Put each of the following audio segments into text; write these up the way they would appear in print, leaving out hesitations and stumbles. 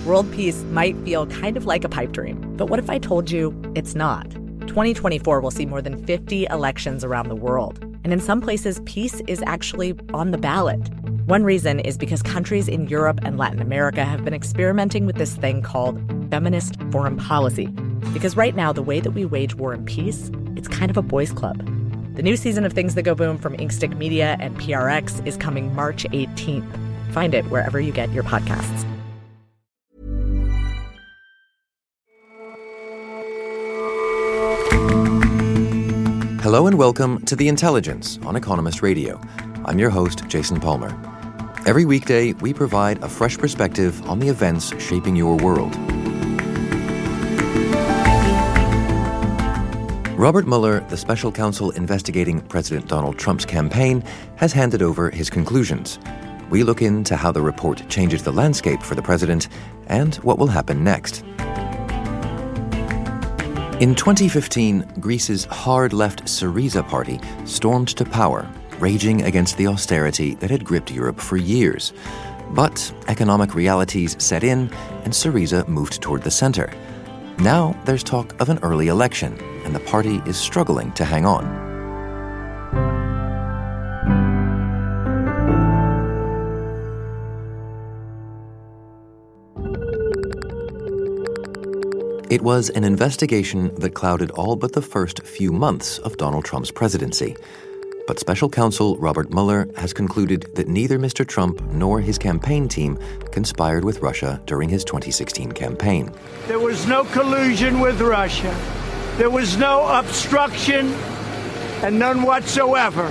World peace might feel kind of like a pipe dream, but what if I told you it's not? 2024 will see more than 50 elections around the world, and in some places, peace is actually on the ballot. One reason is because countries in Europe and Latin America have been experimenting with this thing called feminist foreign policy. Because right now, the way that we wage war and peace, it's kind of a boys' club. The new season of Things That Go Boom from Inkstick Media and PRX is coming March 18th. Find it wherever you get your podcasts. Hello and welcome to The Intelligence on Economist Radio. I'm your host, Jason Palmer. Every weekday, we provide a fresh perspective on the events shaping your world. Robert Mueller, the special counsel investigating President Donald Trump's campaign, has handed over his conclusions. We look into how the report changes the landscape for the president and what will happen next. In 2015, Greece's hard-left Syriza party stormed to power, raging against the austerity that had gripped Europe for years. But economic realities set in, and Syriza moved toward the center. Now there's talk of an early election, and the party is struggling to hang on. It was an investigation that clouded all but the first few months of Donald Trump's presidency. But special counsel Robert Mueller has concluded that neither Mr. Trump nor his campaign team conspired with Russia during his 2016 campaign. There was no collusion with Russia. There was no obstruction, and none whatsoever.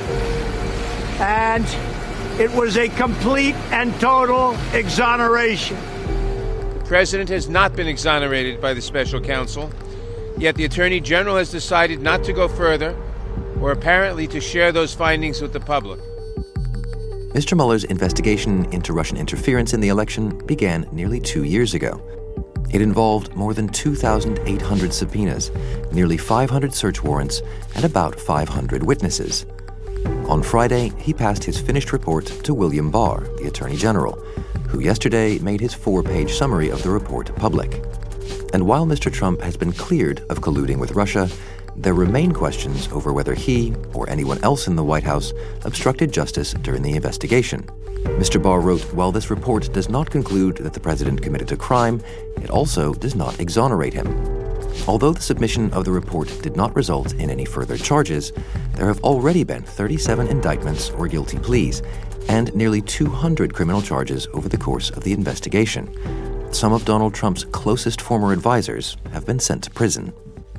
And it was a complete and total exoneration. The president has not been exonerated by the special counsel, yet the attorney general has decided not to go further, or apparently to share those findings with the public. Mr. Mueller's investigation into Russian interference in the election began nearly 2 years ago. It involved more than 2,800 subpoenas, nearly 500 search warrants, and about 500 witnesses. On Friday, he passed his finished report to William Barr, the Attorney General, who yesterday made his 4-page summary of the report public. And while Mr. Trump has been cleared of colluding with Russia, there remain questions over whether he, or anyone else in the White House, obstructed justice during the investigation. Mr. Barr wrote, while this report does not conclude that the president committed a crime, it also does not exonerate him. Although the submission of the report did not result in any further charges, there have already been 37 indictments or guilty pleas, and nearly 200 criminal charges over the course of the investigation. Some of Donald Trump's closest former advisors have been sent to prison.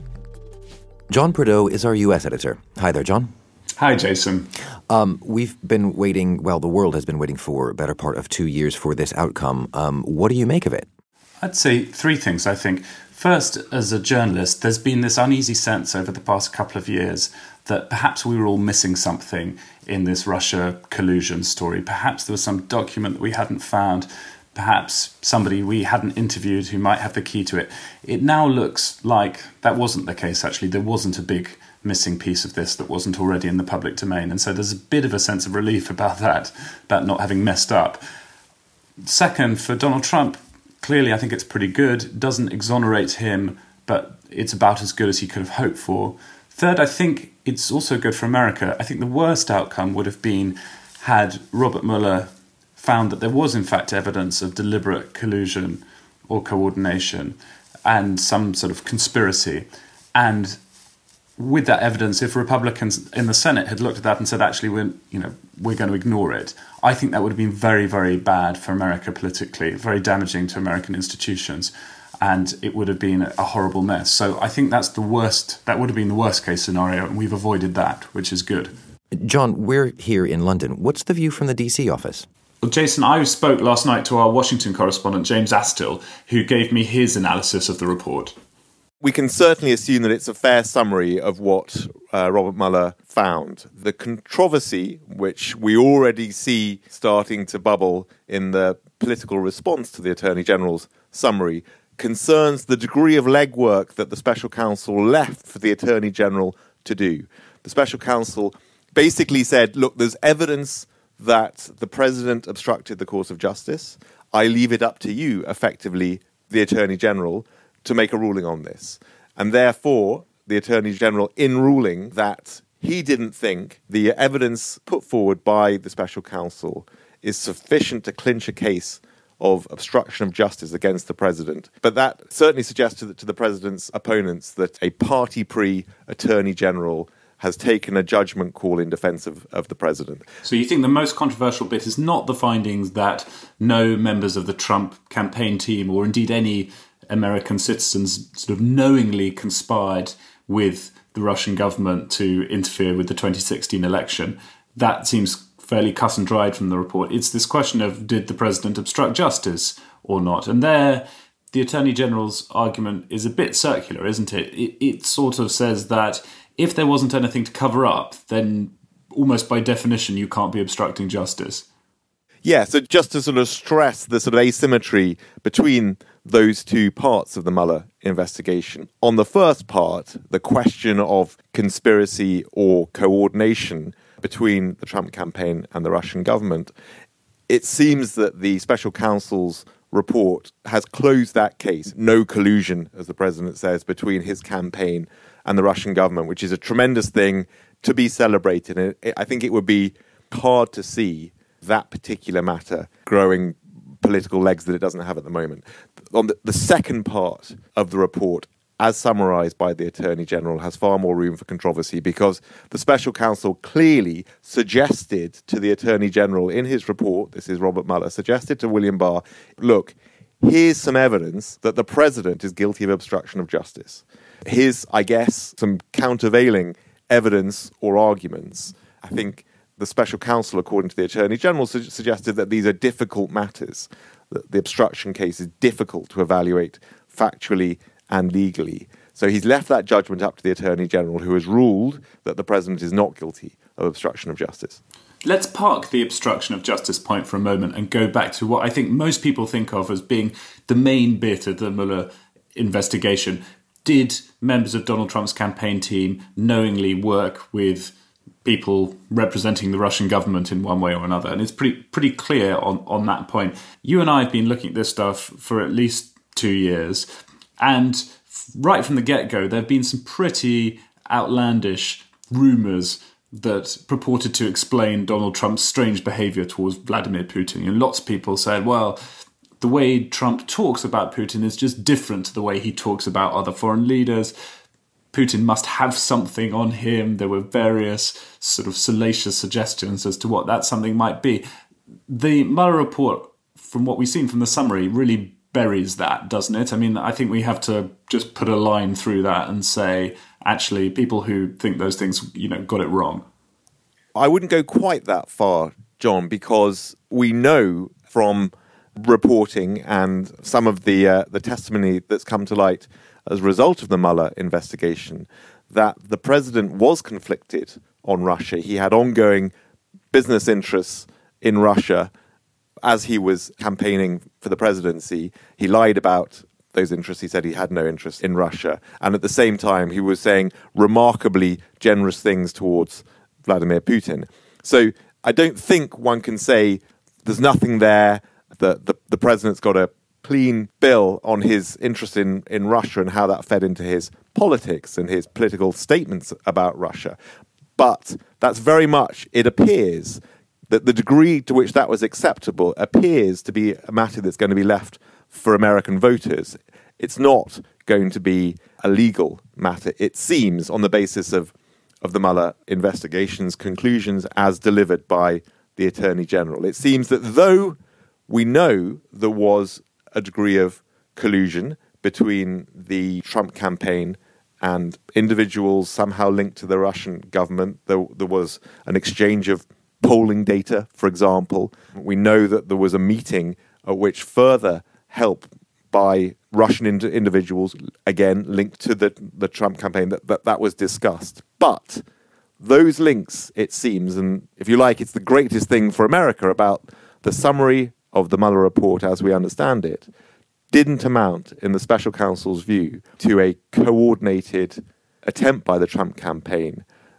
John Prideaux is our U.S. editor. Hi there, John. Hi, Jason. We've been waiting, the world has been waiting for a better part of 2 years for this outcome. What do you make of it? I'd say three things, I think. First, as a journalist, there's been this uneasy sense over the past couple of years that perhaps we were all missing something in this Russia collusion story. Perhaps there was some document that we hadn't found. Perhaps somebody we hadn't interviewed who might have the key to it. It now looks like that wasn't the case, actually. There wasn't a big missing piece of this that wasn't already in the public domain. And so there's a bit of a sense of relief about that, about not having messed up. Second, for Donald Trump, clearly I think it's pretty good. It doesn't exonerate him, but it's about as good as he could have hoped for. Third, I think it's also good for America. I think the worst outcome would have been had Robert Mueller found that there was in fact evidence of deliberate collusion or coordination and some sort of conspiracy. And with that evidence, if Republicans in the Senate had looked at that and said, actually, we're going to ignore it, I think that would have been very, very bad for America politically, very damaging to American institutions, and it would have been a horrible mess. So I think that would have been the worst case scenario, and we've avoided that, which is good. John, we're here in London. What's the view from the DC office? Well, Jason, I spoke last night to our Washington correspondent, James Astill, who gave me his analysis of the report. We can certainly assume that it's a fair summary of what Robert Mueller found. The controversy, which we already see starting to bubble in the political response to the Attorney General's summary, concerns the degree of legwork that the special counsel left for the Attorney General to do. The special counsel basically said, look, there's evidence that the president obstructed the course of justice. I leave it up to you, effectively, the Attorney General, to make a ruling on this. And therefore, the Attorney General, in ruling that he didn't think the evidence put forward by the special counsel is sufficient to clinch a case of obstruction of justice against the president. But that certainly suggests to the president's opponents that a party-pre Attorney General has taken a judgment call in defence of the president. So you think the most controversial bit is not the findings that no members of the Trump campaign team, or indeed any American citizens, sort of knowingly conspired with the Russian government to interfere with the 2016 election. That seems fairly cut and dried from the report. It's this question of, did the president obstruct justice or not? And there, the Attorney General's argument is a bit circular, isn't it? It sort of says that if there wasn't anything to cover up, then almost by definition you can't be obstructing justice. Yeah, so just to sort of stress the sort of asymmetry between those two parts of the Mueller investigation. On the first part, the question of conspiracy or coordination between the Trump campaign and the Russian government, it seems that the special counsel's report has closed that case. No collusion, as the president says, between his campaign and the Russian government, which is a tremendous thing to be celebrated. And I think it would be hard to see that particular matter growing political legs that it doesn't have at the moment. On the second part of the report, as summarised by the Attorney General, has far more room for controversy because the special counsel clearly suggested to the Attorney General in his report, this is Robert Mueller, suggested to William Barr, look, here's some evidence that the president is guilty of obstruction of justice. Here's, I guess, some countervailing evidence or arguments. I think the special counsel, according to the Attorney General, suggested that these are difficult matters, that the obstruction case is difficult to evaluate factually and legally. So he's left that judgment up to the Attorney General, who has ruled that the president is not guilty of obstruction of justice. Let's park the obstruction of justice point for a moment and go back to what I think most people think of as being the main bit of the Mueller investigation. Did members of Donald Trump's campaign team knowingly work with people representing the Russian government in one way or another? And it's pretty clear on that point. You and I have been looking at this stuff for at least 2 years. And right from the get-go, there have been some pretty outlandish rumours that purported to explain Donald Trump's strange behaviour towards Vladimir Putin. And lots of people said, well, the way Trump talks about Putin is just different to the way he talks about other foreign leaders. Putin must have something on him. There were various sort of salacious suggestions as to what that something might be. The Mueller report, from what we've seen from the summary, really buries that, doesn't it? I mean, I think we have to just put a line through that and say, actually, people who think those things, got it wrong. I wouldn't go quite that far, John, because we know from reporting and some of the testimony that's come to light as a result of the Mueller investigation that the president was conflicted on Russia. He had ongoing business interests in Russia as he was campaigning for the presidency. He lied about those interests. He said he had no interest in Russia. And at the same time, he was saying remarkably generous things towards Vladimir Putin. So I don't think one can say there's nothing there, that the president's got a clean bill on his interest in Russia and how that fed into his politics and his political statements about Russia. But that's very much, it appears, that the degree to which that was acceptable appears to be a matter that's going to be left for American voters. It's not going to be a legal matter, it seems, on the basis of the Mueller investigation's conclusions as delivered by the Attorney General. It seems that though we know there was a degree of collusion between the Trump campaign and individuals somehow linked to the Russian government, there was an exchange of polling data, for example. We know that there was a meeting at which further help by Russian individuals, again, linked to the Trump campaign, that was discussed. But those links, it seems, and if you like, it's the greatest thing for America about the summary of the Mueller report as we understand it, didn't amount, in the special counsel's view, to a coordinated attempt by the Trump campaign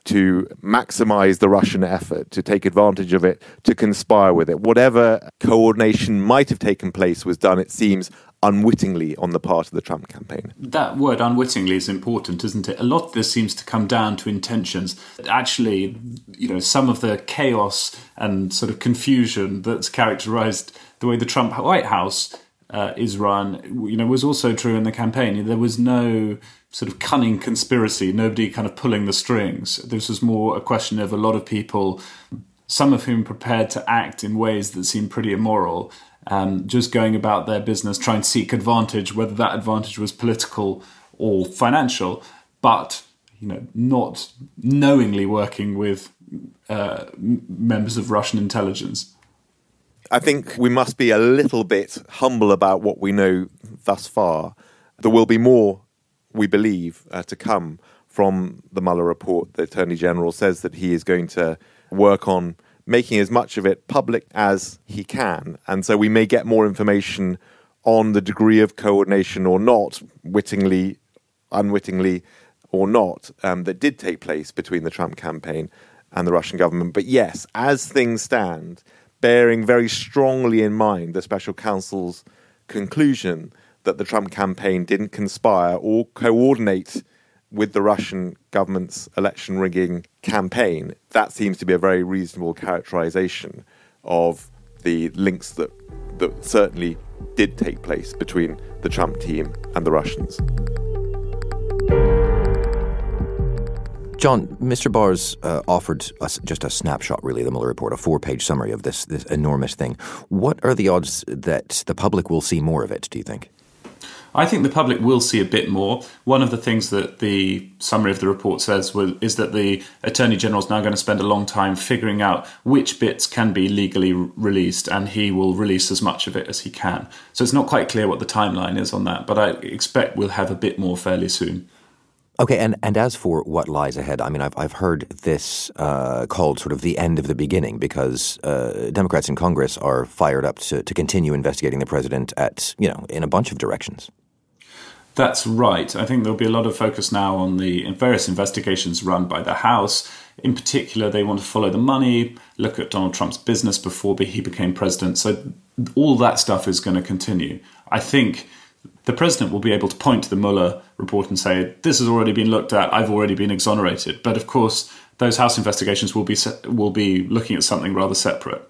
to maximize the Russian effort, to take advantage of it, to conspire with it. Whatever coordination might have taken place was done, it seems, unwittingly on the part of the Trump campaign. That word unwittingly is important, isn't it? A lot of this seems to come down to intentions. Actually, some of the chaos and sort of confusion that's characterized the way the Trump White House is run, was also true in the campaign. There was no sort of cunning conspiracy, nobody kind of pulling the strings. This was more a question of a lot of people, some of whom prepared to act in ways that seemed pretty immoral, just going about their business, trying to seek advantage, whether that advantage was political or financial, but not knowingly working with members of Russian intelligence. I think we must be a little bit humble about what we know thus far. There will be more, we believe, to come from the Mueller report. The Attorney General says that he is going to work on making as much of it public as he can. And so we may get more information on the degree of coordination or not, wittingly, unwittingly or not, that did take place between the Trump campaign and the Russian government. But yes, as things stand, bearing very strongly in mind the special counsel's conclusion that the Trump campaign didn't conspire or coordinate with the Russian government's election rigging campaign, that seems to be a very reasonable characterization of the links that certainly did take place between the Trump team and the Russians. John, Mr. Barr's offered us just a snapshot, really, of the Mueller report, a 4-page summary of this enormous thing. What are the odds that the public will see more of it, do you think? I think the public will see a bit more. One of the things that the summary of the report says is that the Attorney General is now going to spend a long time figuring out which bits can be legally released, and he will release as much of it as he can. So it's not quite clear what the timeline is on that, but I expect we'll have a bit more fairly soon. Okay, and as for what lies ahead, I mean, I've heard this called sort of the end of the beginning because Democrats in Congress are fired up to continue investigating the president in a bunch of directions. That's right. I think there'll be a lot of focus now on the various investigations run by the House. In particular, they want to follow the money, look at Donald Trump's business before he became president. So all that stuff is going to continue. I think the president will be able to point to the Mueller report and say, this has already been looked at, I've already been exonerated. But of course, those House investigations will be looking at something rather separate.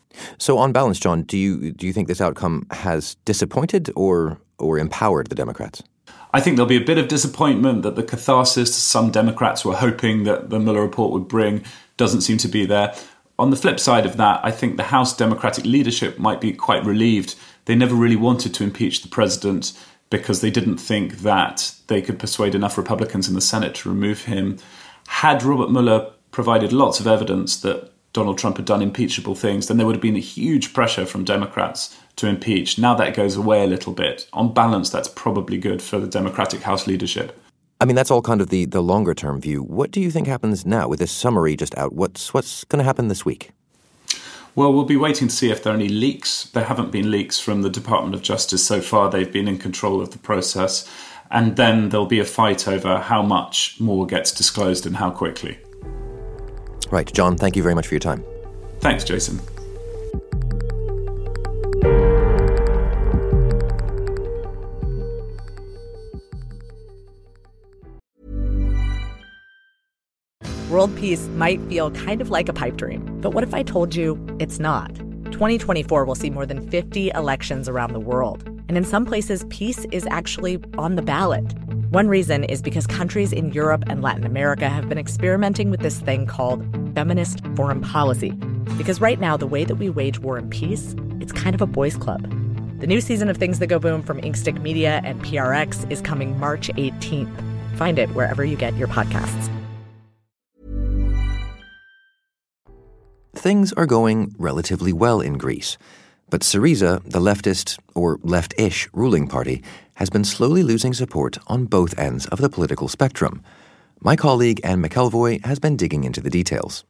So on balance, John, do you think this outcome has disappointed or empowered the Democrats? I think there'll be a bit of disappointment that the catharsis some Democrats were hoping that the Mueller report would bring doesn't seem to be there. On the flip side of that, I think the House Democratic leadership might be quite relieved. They never really wanted to impeach the president because they didn't think that they could persuade enough Republicans in the Senate to remove him. Had Robert Mueller provided lots of evidence that Donald Trump had done impeachable things, then there would have been a huge pressure from Democrats to impeach. Now that goes away a little bit. On balance, that's probably good for the Democratic House leadership. I mean, that's all kind of the longer-term view. What do you think happens now with this summary just out? What's going to happen this week? Well, we'll be waiting to see if there are any leaks. There haven't been leaks from the Department of Justice so far. They've been in control of the process. And then there'll be a fight over how much more gets disclosed and how quickly. Right. John, thank you very much for your time. Thanks, Jason. World peace might feel kind of like a pipe dream, but what if I told you it's not? 2024 will see more than 50 elections around the world, and in some places, peace is actually on the ballot. One reason is because countries in Europe and Latin America have been experimenting with this thing called feminist foreign policy. Because right now, the way that we wage war and peace, it's kind of a boys' club. The new season of Things That Go Boom from Inkstick Media and PRX is coming March 18th. Find it wherever you get your podcasts. Things are going relatively well in Greece. But Syriza, the leftist, or left-ish, ruling party, has been slowly losing support on both ends of the political spectrum. My colleague Anne McElvoy has been digging into the details.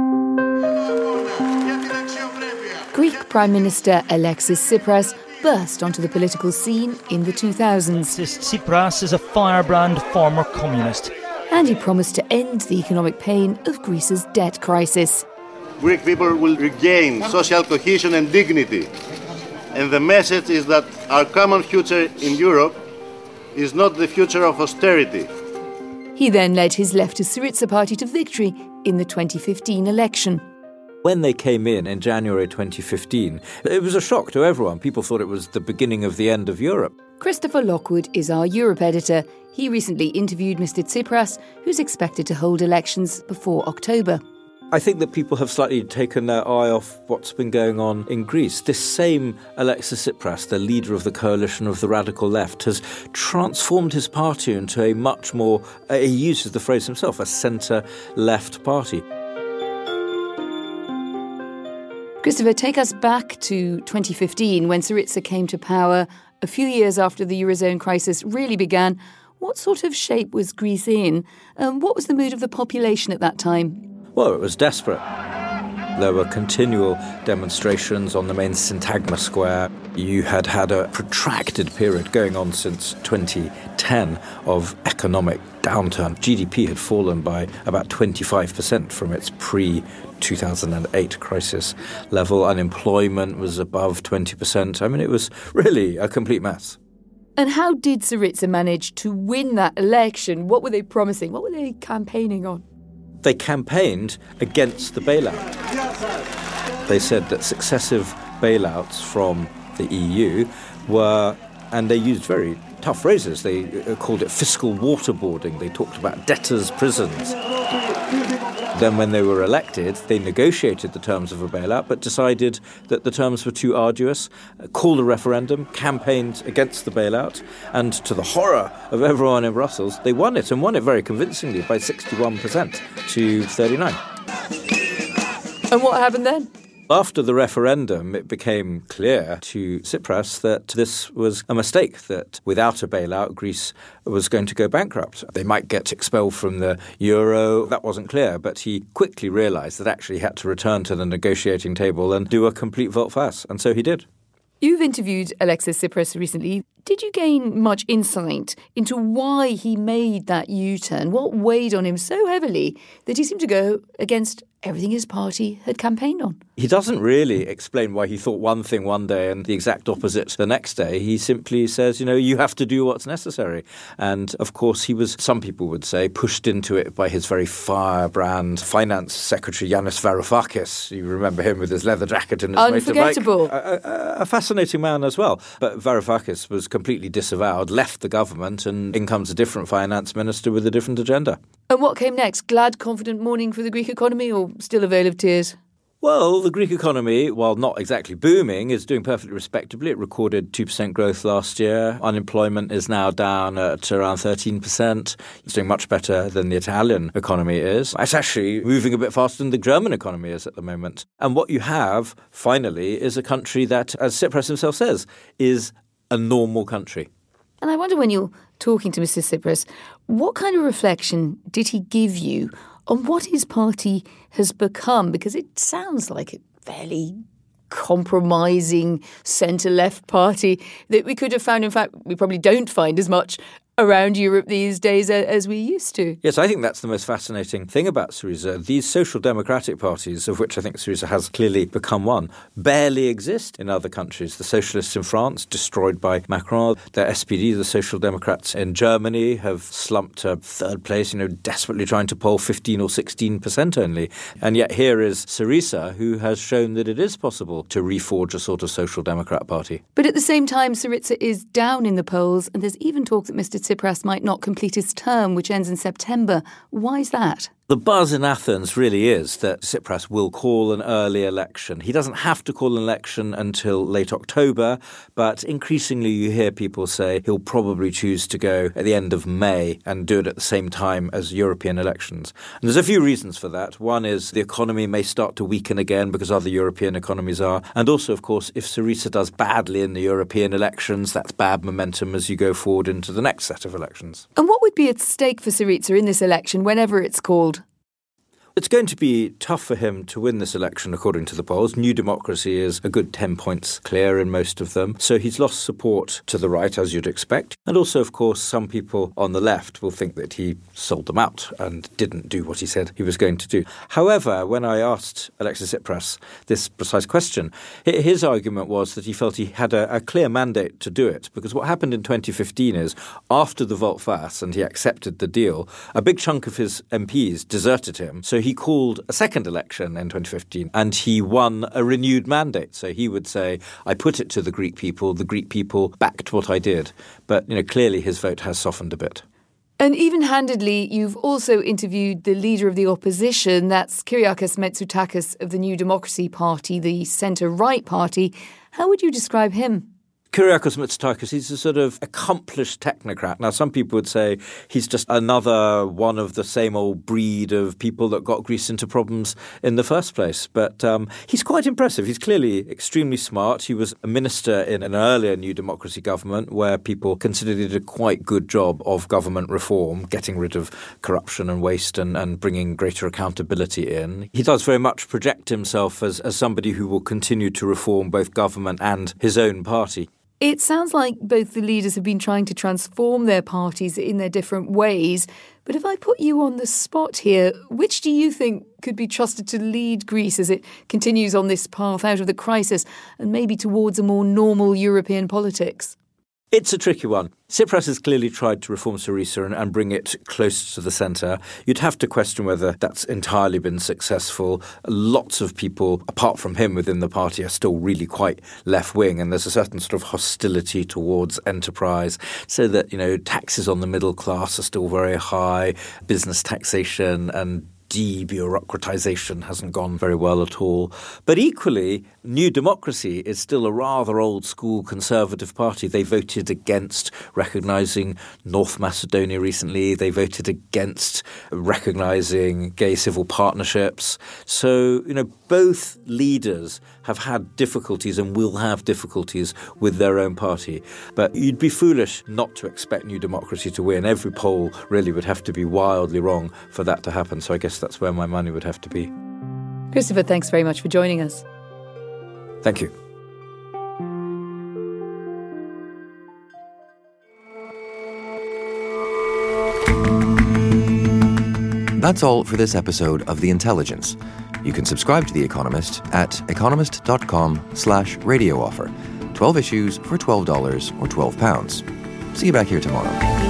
Greek Prime Minister Alexis Tsipras burst onto the political scene in the 2000s. Tsipras is a firebrand former communist. And he promised to end the economic pain of Greece's debt crisis. Greek people will regain social cohesion and dignity. And the message is that our common future in Europe is not the future of austerity. He then led his leftist Syriza party to victory in the 2015 election. When they came in January 2015, it was a shock to everyone. People thought it was the beginning of the end of Europe. Christopher Lockwood is our Europe editor. He recently interviewed Mr. Tsipras, who's expected to hold elections before October. I think that people have slightly taken their eye off what's been going on in Greece. This same Alexis Tsipras, the leader of the coalition of the radical left, has transformed his party into a much more, he uses the phrase himself, a centre-left party. Christopher, take us back to 2015 when Syriza came to power a few years after the Eurozone crisis really began. What sort of shape was Greece in? What was the mood of the population at that time? Well, it was desperate. There were continual demonstrations on the main Syntagma Square. You had had a protracted period going on since 2010 of economic downturn. GDP had fallen by about 25% from its pre-2008 crisis level. Unemployment was above 20%. I mean, it was really a complete mess. And how did Syriza manage to win that election? What were they promising? What were they campaigning on? They campaigned against the bailout. They said that successive bailouts from the EU were, and they used very tough phrases, they called it fiscal waterboarding. They talked about debtors' prisons. Then when they were elected, they negotiated the terms of a bailout, but decided that the terms were too arduous, called a referendum, campaigned against the bailout, and to the horror of everyone in Brussels, they won it, and won it very convincingly by 61% to 39%. And what happened then? After the referendum, it became clear to Tsipras that this was a mistake, that without a bailout, Greece was going to go bankrupt. They might get expelled from the euro. That wasn't clear, but he quickly realised that actually he had to return to the negotiating table and do a complete volte-face, and so he did. You've interviewed Alexis Tsipras recently. Did you gain much insight into why he made that U-turn? What weighed on him so heavily that he seemed to go against everything his party had campaigned on? He doesn't really explain why he thought one thing one day and the exact opposite the next day. He simply says, you have to do what's necessary. And of course, he was, some people would say, pushed into it by his very firebrand finance secretary, Yanis Varoufakis. You remember him with his leather jacket and his Unforgettable. motorbike. A fascinating man as well. But Varoufakis was completely disavowed, left the government, and in comes a different finance minister with a different agenda. And what came next? Glad, confident morning for the Greek economy, or still a veil of tears? Well, the Greek economy, while not exactly booming, is doing perfectly respectably. It recorded 2% growth last year. Unemployment is now down at around 13%. It's doing much better than the Italian economy is. It's actually moving a bit faster than the German economy is at the moment. And what you have, finally, is a country that, as Tsipras himself says, is a normal country. And I wonder, when you're talking to Mr. Tsipras, what kind of reflection did he give you on what his party has become? Because it sounds like a fairly compromising centre-left party that we could have found. In fact, we probably don't find as much around Europe these days as we used to. Yes, I think that's the most fascinating thing about Syriza. These social democratic parties, of which I think Syriza has clearly become one, barely exist in other countries. The socialists in France, destroyed by Macron. The SPD, the Social Democrats in Germany, have slumped to third place, desperately trying to poll 15 or 16% only. And yet here is Syriza, who has shown that it is possible to reforge a sort of social democrat party. But at the same time, Syriza is down in the polls, and there's even talk that Mr. Tsipras might not complete his term, which ends in September. Why is that? The buzz in Athens really is that Tsipras will call an early election. He doesn't have to call an election until late October, but increasingly you hear people say he'll probably choose to go at the end of May and do it at the same time as European elections. And there's a few reasons for that. One is the economy may start to weaken again because other European economies are. And also, of course, if Syriza does badly in the European elections, that's bad momentum as you go forward into the next set of elections. And what would be at stake for Syriza in this election, whenever it's called? It's going to be tough for him to win this election, according to the polls. New Democracy is a good 10 points clear in most of them. So he's lost support to the right, as you'd expect. And also, of course, some people on the left will think that he sold them out and didn't do what he said he was going to do. However, when I asked Alexis Tsipras this precise question, his argument was that he felt he had a clear mandate to do it. Because what happened in 2015 is, after the volte-face and he accepted the deal, a big chunk of his MPs deserted him. So he called a second election in 2015 and he won a renewed mandate. So he would say, I put it to the Greek people backed what I did. But, clearly his vote has softened a bit. And even-handedly, you've also interviewed the leader of the opposition, that's Kyriakos Mitsotakis of the New Democracy Party, the centre-right party. How would you describe him? Kyriakos Mitsotakis, he's a sort of accomplished technocrat. Now, some people would say he's just another one of the same old breed of people that got Greece into problems in the first place. But he's quite impressive. He's clearly extremely smart. He was a minister in an earlier New Democracy government where people considered he did a quite good job of government reform, getting rid of corruption and waste and bringing greater accountability in. He does very much project himself as somebody who will continue to reform both government and his own party. It sounds like both the leaders have been trying to transform their parties in their different ways. But if I put you on the spot here, which do you think could be trusted to lead Greece as it continues on this path out of the crisis and maybe towards a more normal European politics? It's a tricky one. Tsipras has clearly tried to reform Syriza and bring it close to the centre. You'd have to question whether that's entirely been successful. Lots of people, apart from him within the party, are still really quite left-wing, and there's a certain sort of hostility towards enterprise, so that, taxes on the middle class are still very high, business taxation and de-bureaucratization hasn't gone very well at all. But equally, New Democracy is still a rather old-school conservative party. They voted against recognising North Macedonia recently. They voted against recognising gay civil partnerships. So, both leaders have had difficulties and will have difficulties with their own party. But you'd be foolish not to expect New Democracy to win. Every poll really would have to be wildly wrong for that to happen. So I guess that's where my money would have to be. Christopher, thanks very much for joining us. Thank you. That's all for this episode of The Intelligence. You can subscribe to The Economist at economist.com/radio offer. 12 issues for $12 or £12. See you back here tomorrow.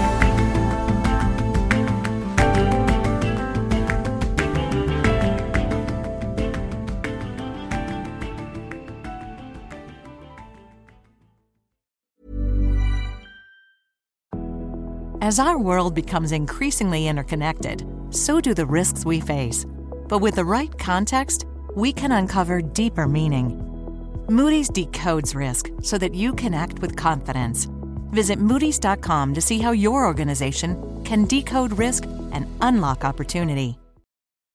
As our world becomes increasingly interconnected, so do the risks we face. But with the right context, we can uncover deeper meaning. Moody's decodes risk so that you can act with confidence. Visit Moodys.com to see how your organization can decode risk and unlock opportunity.